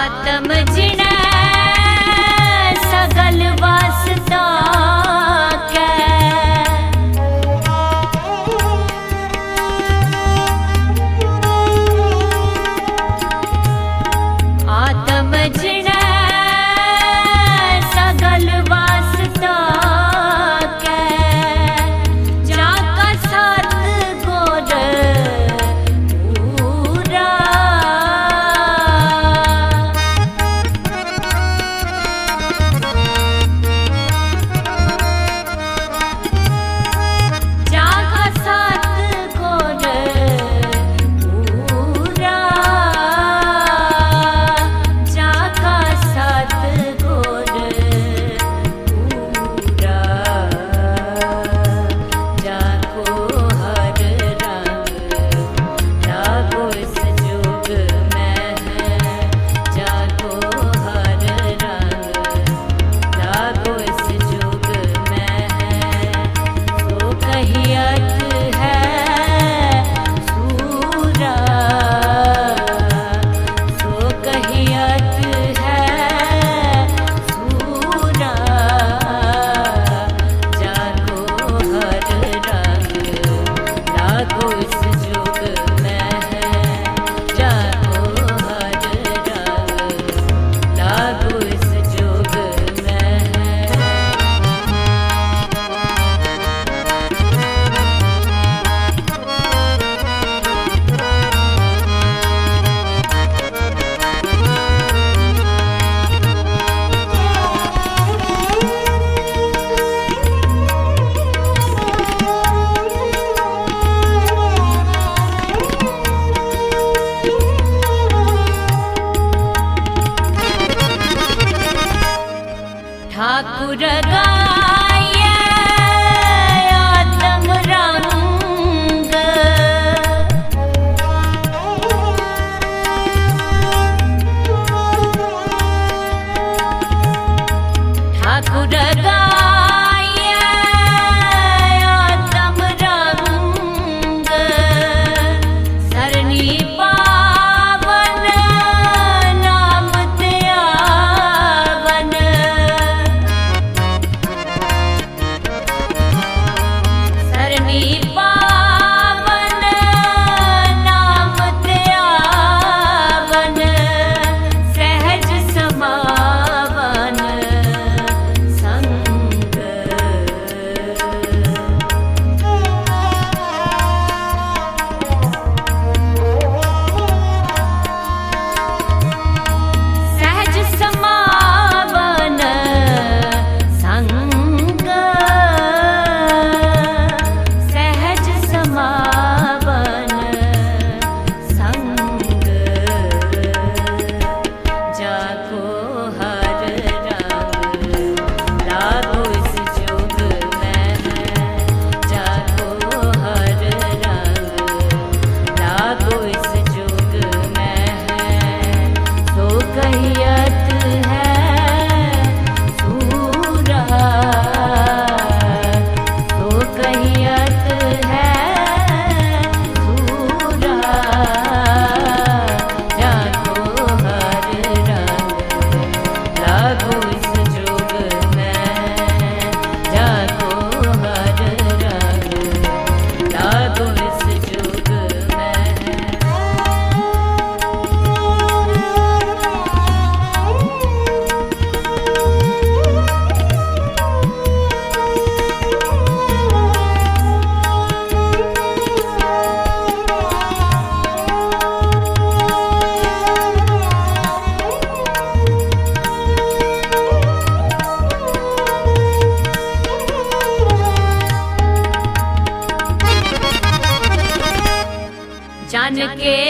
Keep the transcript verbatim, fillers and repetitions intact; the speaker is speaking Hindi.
आत्म जिण सगल वासता के आत्म जिण सगल वासता के जाका साथ गोर पूरा जाका साथ गोर पूरा जाका साथ गोर पूरा जाको हर रंग लागो इस जुग में है जाको हर रंग लागो इस जुग में है सो कहियत है सूरा सो कहियत है सूरा जाको हर रंग लागो इस जुग में है जाको हर रंग लागो इस जुग में है। ठाकुर गाय आत्म रंग ठाकुर गाय आत्म रंग सरनी पावन नाम त्यावन सरनी पावन नाम त्यावन सहज समावन संग सहज समावन संग सहज समावन संग जाको हर रंग लागो इस जुग में है जाको हर रंग लागो इस जुग में है सो कहियत है सूरा सो कहियत है सूरा जाको हर रंग लागो इस जुग में जाको हर रंग लागो इस जुग में जान के